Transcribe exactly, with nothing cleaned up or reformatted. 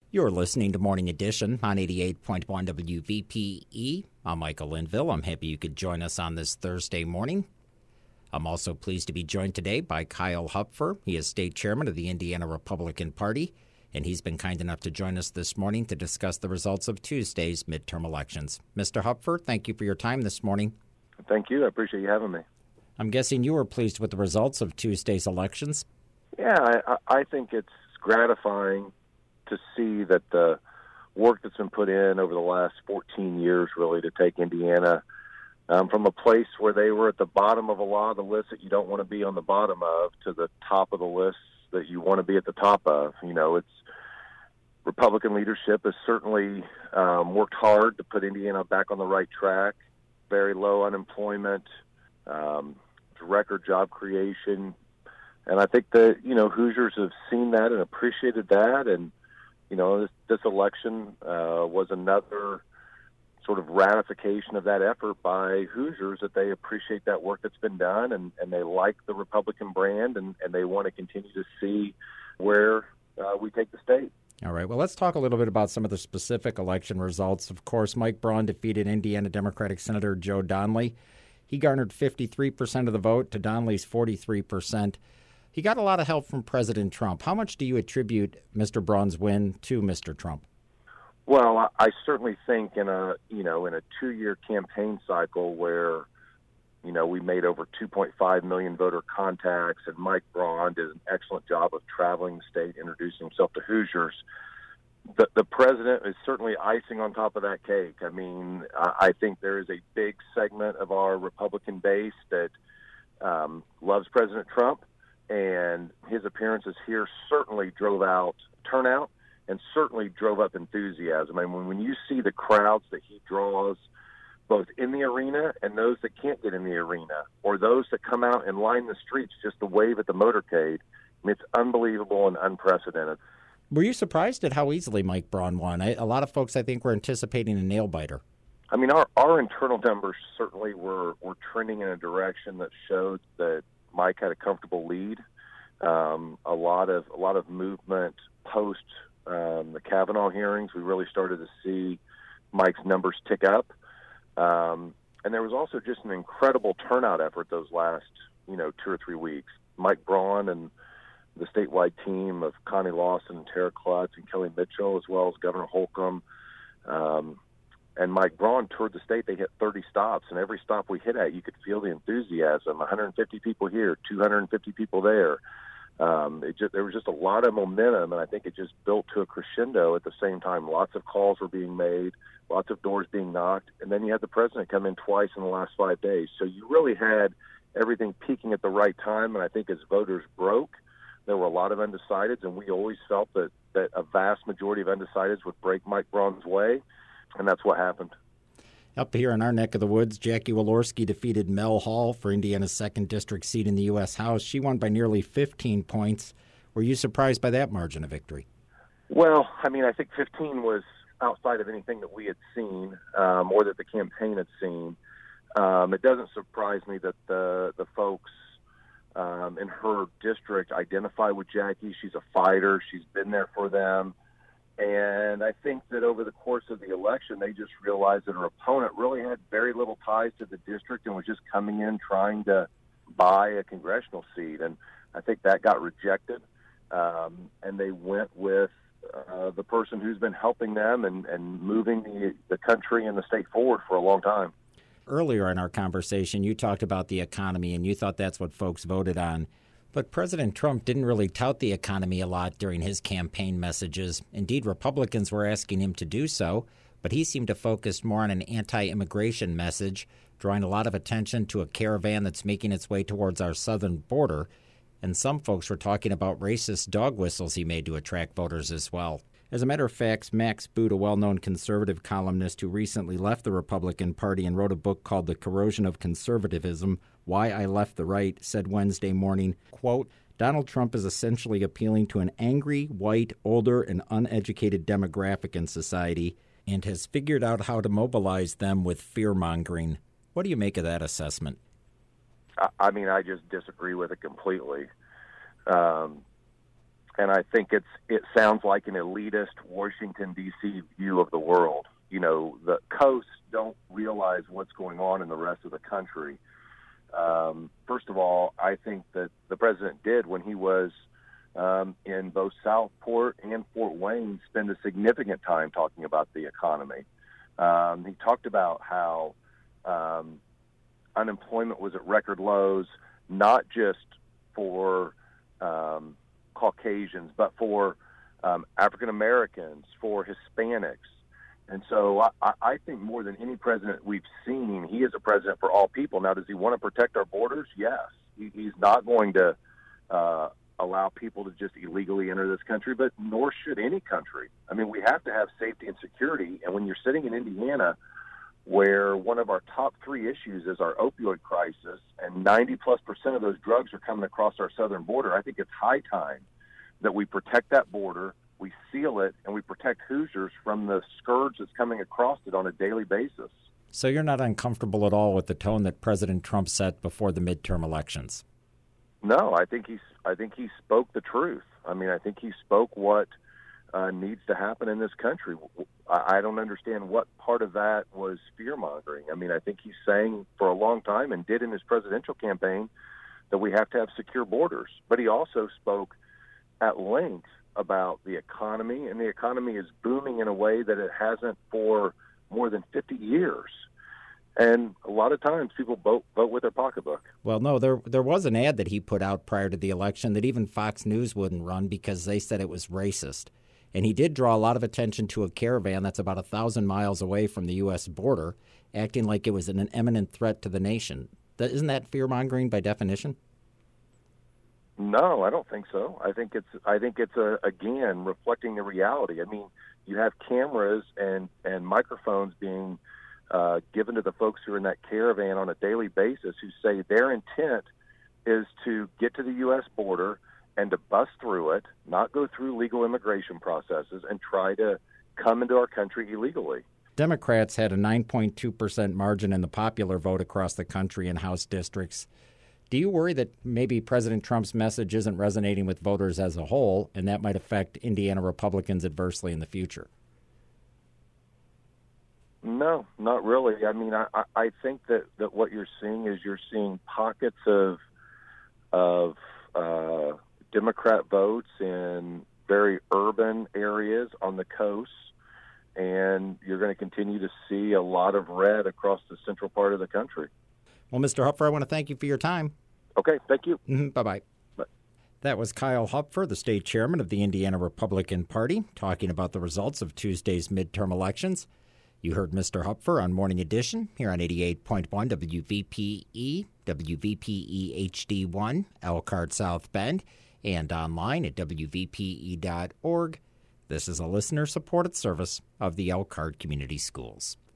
You're listening to Morning Edition on eighty-eight point one W V P E. I'm Michael Linville. I'm happy you could join us on this Thursday morning. I'm also pleased to be joined today by Kyle Hupfer. He is state chairman of the Indiana Republican Party, and he's been kind enough to join us this morning to discuss the results of Tuesday's midterm elections. Mister Hupfer, thank you for your time this morning. Thank you. I appreciate you having me. I'm guessing you were pleased with the results of Tuesday's elections. Yeah, I, I think it's gratifying to see that the work that's been put in over the last fourteen years really to take Indiana um, from a place where they were at the bottom of a lot of the lists that you don't want to be on the bottom of to the top of the lists that you want to be at the top of. You know, it's Republican leadership has certainly um, worked hard to put Indiana back on the right track. Very low unemployment, um, record job creation. And I think that, you know, Hoosiers have seen that and appreciated that. And, you know, this, this election uh, was another sort of ratification of that effort by Hoosiers, that they appreciate that work that's been done, and, and they like the Republican brand, and, and they want to continue to see where uh, we take the state. All right. Well, let's talk a little bit about some of the specific election results. Of course, Mike Braun defeated Indiana Democratic Senator Joe Donnelly. He garnered fifty-three percent of the vote to Donnelly's forty-three percent. He got a lot of help from President Trump. How much do you attribute Mister Braun's win to Mister Trump? Well, I certainly think in a, you know, in a two-year campaign cycle where, you know, we made over two point five million voter contacts, and Mike Braun did an excellent job of traveling the state, introducing himself to Hoosiers. The, the president is certainly icing on top of that cake. I mean, I, I think there is a big segment of our Republican base that um, loves President Trump, and his appearances here certainly drove out turnout and certainly drove up enthusiasm. I mean, when you see the crowds that he draws, both in the arena and those that can't get in the arena, or those that come out and line the streets just to wave at the motorcade, I mean, it's unbelievable and unprecedented. Were you surprised at how easily Mike Braun won? I, a lot of folks, I think, were anticipating a nail-biter. I mean, our, our internal numbers certainly were, were trending in a direction that showed that Mike had a comfortable lead. Um, a lot of a lot of movement post um, the Kavanaugh hearings. We really started to see Mike's numbers tick up, um, and there was also just an incredible turnout effort those last you know two or three weeks. Mike Braun and the statewide team of Connie Lawson and Tara Klutz and Kelly Mitchell, as well as Governor Holcomb, um, and Mike Braun toured the state. They hit thirty stops, and every stop we hit at, you could feel the enthusiasm. one hundred fifty people here, two hundred fifty people there. Um, it just, there was just a lot of momentum, and I think it just built to a crescendo at the same time. Lots of calls were being made, lots of doors being knocked, and then you had the president come in twice in the last five days. So you really had everything peaking at the right time, and I think as voters broke, there were a lot of undecideds, and we always felt that, that a vast majority of undecideds would break Mike Braun's way, and that's what happened. Up here in our neck of the woods, Jackie Walorski defeated Mel Hall for Indiana's second district seat in the U S House. She won by nearly fifteen points. Were you surprised by that margin of victory? Well, I mean, I think fifteen was outside of anything that we had seen um, or that the campaign had seen. Um, it doesn't surprise me that the, the folks um, in her district identify with Jackie. She's a fighter. She's been there for them. And I think that over the course of the election, they just realized that her opponent really had very little ties to the district and was just coming in trying to buy a congressional seat. And I think that got rejected. Um, and they went with uh, the person who's been helping them and, and moving the, the country and the state forward for a long time. Earlier in our conversation, you talked about the economy, and you thought that's what folks voted on. But President Trump didn't really tout the economy a lot during his campaign messages. Indeed, Republicans were asking him to do so, but he seemed to focus more on an anti-immigration message, drawing a lot of attention to a caravan that's making its way towards our southern border. And some folks were talking about racist dog whistles he made to attract voters as well. As a matter of fact, Max Boot, a well-known conservative columnist who recently left the Republican Party and wrote a book called The Corrosion of Conservatism, Why I Left the Right, said Wednesday morning, quote, Donald Trump is essentially appealing to an angry, white, older, and uneducated demographic in society and has figured out how to mobilize them with fear-mongering. What do you make of that assessment? I mean, I just disagree with it completely. Um, and I think it's it sounds like an elitist Washington, D C view of the world. You know, the coasts don't realize what's going on in the rest of the country. Um, first of all, I think that the president did when he was um, in both Southport and Fort Wayne spend a significant time talking about the economy. Um, he talked about how um, unemployment was at record lows, not just for um, Caucasians, but for um, African Americans, for Hispanics. And so I, I think more than any president we've seen, he is a president for all people. Now, does he want to protect our borders? Yes. He, he's not going to uh, allow people to just illegally enter this country, but nor should any country. I mean, we have to have safety and security. And when you're sitting in Indiana, where one of our top three issues is our opioid crisis, and ninety plus percent of those drugs are coming across our southern border, I think it's high time that we protect that border, we seal it, and we protect Hoosiers from the scourge that's coming across it on a daily basis. So you're not uncomfortable at all with the tone that President Trump set before the midterm elections? No, I think he's. I think he spoke the truth. I mean, I think he spoke what uh, needs to happen in this country. I, I don't understand what part of that was fear-mongering. I mean, I think he's saying for a long time, and did in his presidential campaign, that we have to have secure borders. But he also spoke at length about the economy, and the economy is booming in a way that it hasn't for more than fifty years. And a lot of times people vote vote with their pocketbook. Well, no, there there was an ad that he put out prior to the election that even Fox News wouldn't run because they said it was racist. And he did draw a lot of attention to a caravan that's about a thousand miles away from the U S border, acting like it was an imminent threat to the nation. Isn't that fear-mongering by definition? No, I don't think so. I think it's I think it's a, again reflecting the reality. I mean, you have cameras and, and microphones being uh, given to the folks who are in that caravan on a daily basis who say their intent is to get to the U S border and to bust through it, not go through legal immigration processes, and try to come into our country illegally. Democrats had a nine point two percent margin in the popular vote across the country in House districts. Do you worry that maybe President Trump's message isn't resonating with voters as a whole, and that might affect Indiana Republicans adversely in the future? No, not really. I mean, I, I think that, that what you're seeing is you're seeing pockets of of uh, Democrat votes in very urban areas on the coast, and you're going to continue to see a lot of red across the central part of the country. Well, Mister Hupfer, I want to thank you for your time. Okay, thank you. Mm-hmm. Bye-bye. Bye. That was Kyle Hupfer, the state chairman of the Indiana Republican Party, talking about the results of Tuesday's midterm elections. You heard Mister Hupfer on Morning Edition here on eighty-eight point one W V P E, W V P E H D one, Elkhart South Bend, and online at W V P E dot org. This is a listener-supported service of the Elkhart Community Schools.